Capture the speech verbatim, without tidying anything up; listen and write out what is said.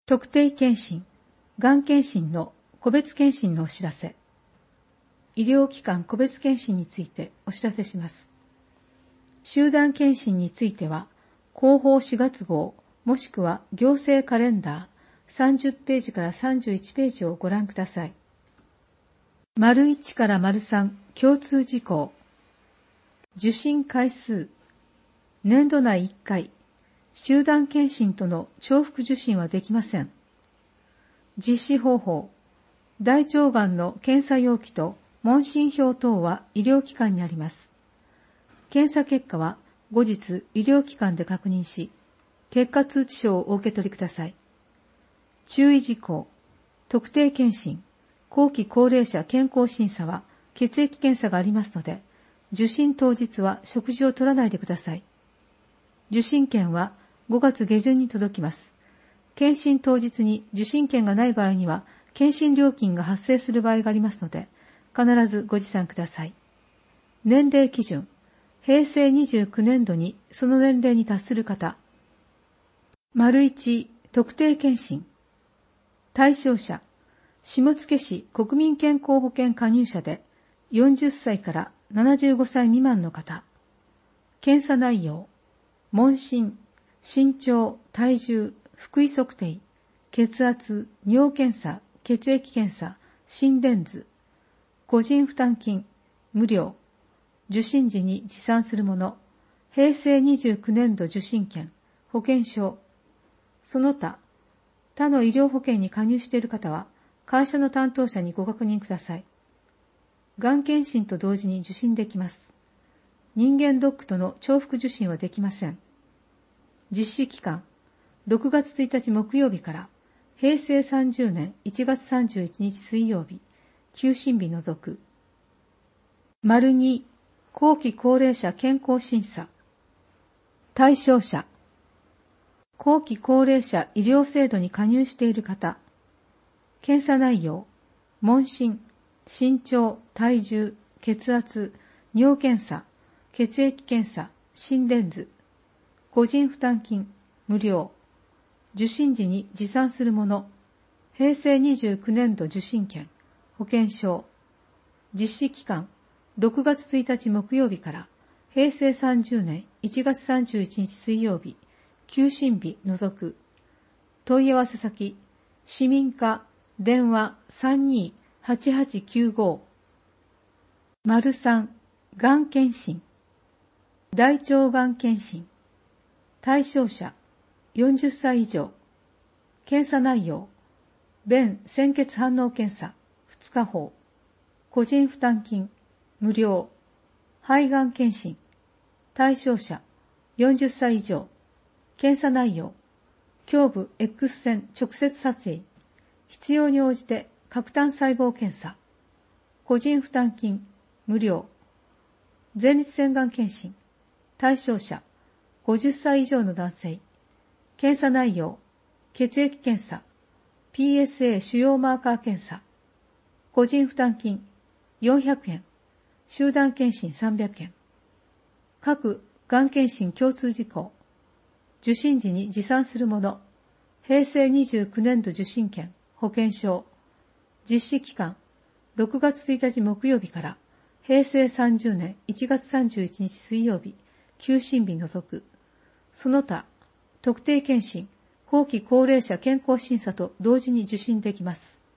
特定健診、がん検診の個別検診のお知らせ。医療機関個別検診についてお知らせします。集団検診については、広報しがつ号、もしくは行政カレンダーさんじゅっページからさんじゅういちページをご覧ください。丸いちから丸さん共通事項。受診回数。年度内いっかい。集団検診との重複受診はできません。実施方法。大腸がんの検査容器と問診票等は医療機関にあります。検査結果は後日医療機関で確認し、結果通知書をお受け取りください。注意事項。特定検診、後期高齢者健康審査は血液検査がありますので、受診当日は食事を取らないでください。受診券はごがつ下旬に届きます。検診当日に受診券がない場合には、検診料金が発生する場合がありますので、必ずご持参ください。年齢基準。へいせいにじゅうきゅうねんどにその年齢に達する方。丸いち、特定検診。対象者。下野市国民健康保険加入者で、よんじゅっさいからななじゅうごさい未満の方。検査内容。問診、身長、体重、腹囲測定、血圧、尿検査、血液検査、心電図。個人負担金、無料。受診時に持参するもの。へいせいにじゅうきゅうねんど受診券、保険証。その他、他の医療保険に加入している方は、会社の担当者にご確認ください。がん検診と同時に受診できます。人間ドックとの重複受診はできません。実施期間、ろくがつついたち木曜日からへいせいさんじゅうねんいちがつさんじゅういちにち水曜日、休診日除く。丸に、後期高齢者健康審査。対象者。後期高齢者医療制度に加入している方。検査内容。問診、身長、体重、血圧、尿検査、血液検査、心電図。個人負担金、無料。受診時に持参するもの。へいせいにじゅうきゅうねんど受診券、保険証。実施期間、ろくがつついたち木曜日からへいせいさんじゅうねんいちがつさんじゅういちにち水曜日、休診日除く。問い合わせ先、市民課、電話 さんにーはちはちきゅうご。丸さん、がん検診。大腸がん検診。対象者、よんじゅっさい以上。検査内容、便潜血反応検査、ふつかほう。個人負担金、無料。肺がん検診。対象者、よんじゅっさい以上。検査内容、胸部 X 線直接撮影。必要に応じて核単細胞検査。個人負担金、無料。前立腺がん検診。対象者、ごじゅっさい以上の男性。検査内容、血液検査、ピーエスエー 主要マーカー検査。個人負担金、よんひゃくえん。集団検診さんびゃくえん。各がん検診共通事項。受診時に持参するもの。へいせいにじゅうきゅうねんど受診券、保険証。実施期間、ろくがつついたち木曜日からへいせいさんじゅうねんいちがつさんじゅういちにち水曜日、休診日除く。その他、特定検診、後期高齢者健康審査と同時に受診できます。